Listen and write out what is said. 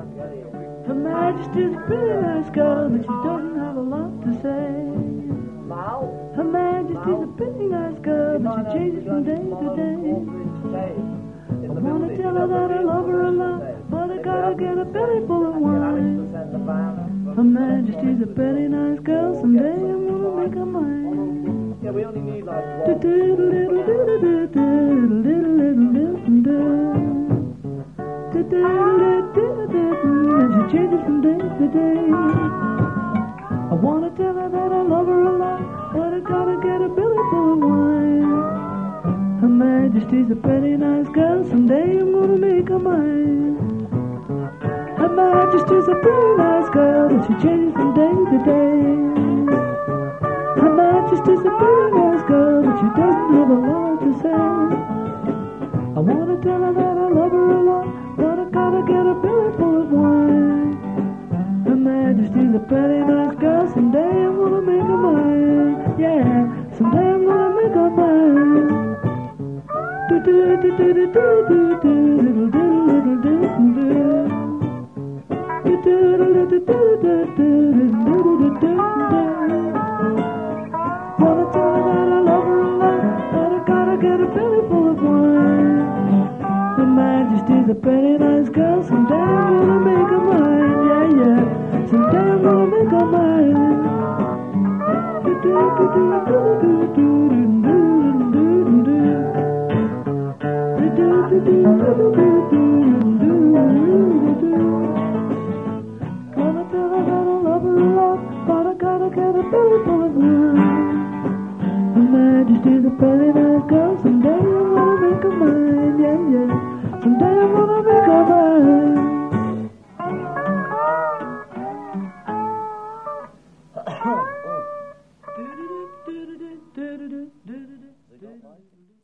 Her Majesty's a pretty nice girl, but she doesn't have a lot to say. Her Majesty's a pretty nice girl, but she changes from day to day. I wanna tell her that I love her a lot, but I gotta get a belly full of wine. Her Majesty's a pretty nice girl, someday I'm gonna make her mine. Yeah, we only need like one. And she changes from day to day. I wanna tell her that I love her a lot, but I gotta get a belly full of wine. Her Majesty's a pretty nice girl, someday I'm gonna make her mine. Her Majesty's a pretty nice girl, but she changes from day to day. Her Majesty's a pretty nice girl, but she doesn't have a lot to say. I wanna tell her that I love her a lot, but I gotta get a belly full of wine. Her Majesty's a pretty nice girl, someday I'm gonna make her mine. Yeah, someday I'm gonna make her mine. Wanna tell her that I love her a lot, but I gotta get a belly full of wine. Her Majesty's a pretty nice girl, someday I'm gonna make her mine. Yeah, yeah, someday I'm gonna make her mine. Wanna tell her that I love her a lot, but I gotta get a belly full of wine. Her Majesty's a pretty nice girl, someday I'm gonna make her mine. Yeah, yeah, someday I'm gonna make her mine.